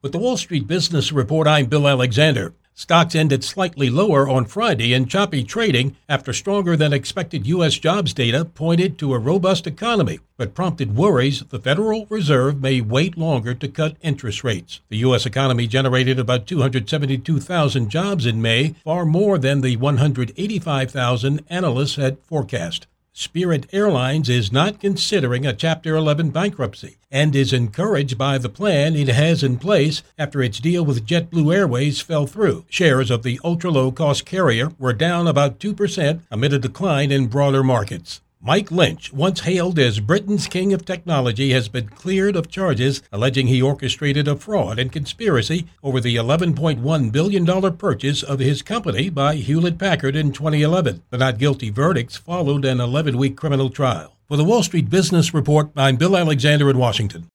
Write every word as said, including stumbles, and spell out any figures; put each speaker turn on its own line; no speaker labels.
With the Wall Street Business Report, I'm Bill Alexander. Stocks ended slightly lower on Friday in choppy trading after stronger than expected U S jobs data pointed to a robust economy, but prompted worries the Federal Reserve may wait longer to cut interest rates. The U S economy generated about two hundred seventy-two thousand jobs in May, far more than the one hundred eighty-five thousand analysts had forecast. Spirit Airlines is not considering a Chapter eleven bankruptcy and is encouraged by the plan it has in place after its deal with JetBlue Airways fell through. Shares of the ultra-low-cost carrier were down about two percent amid a decline in broader markets. Mike Lynch, once hailed as Britain's king of technology, has been cleared of charges alleging he orchestrated a fraud and conspiracy over the eleven point one billion dollars purchase of his company by Hewlett-Packard in twenty eleven. The not guilty verdicts followed an eleven-week criminal trial. For the Wall Street Business Report, I'm Bill Alexander in Washington.